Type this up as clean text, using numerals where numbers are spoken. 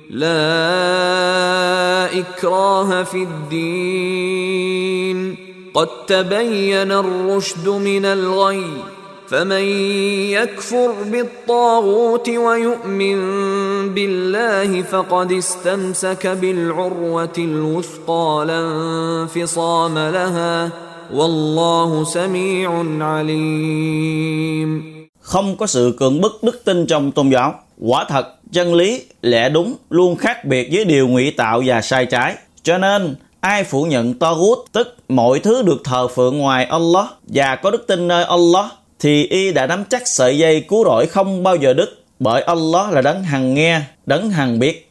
لا إكراه في الدين قد تبين الرشد من الغي فمن يكفر بالطاغوت ويؤمن بالله فقد استمسك بالعروة الوثقى لا انفصام لها والله سميع عليم. Không có sự cưỡng bức đức tin trong tôn giáo. Quả thật, chân lý, lẽ đúng luôn khác biệt với điều ngụy tạo và sai trái. Cho nên, ai phủ nhận Taghut, tức mọi thứ được thờ phượng ngoài Allah và có đức tin nơi Allah, thì y đã nắm chắc sợi dây cứu rỗi không bao giờ đứt, bởi Allah là đấng hằng nghe, đấng hằng biết.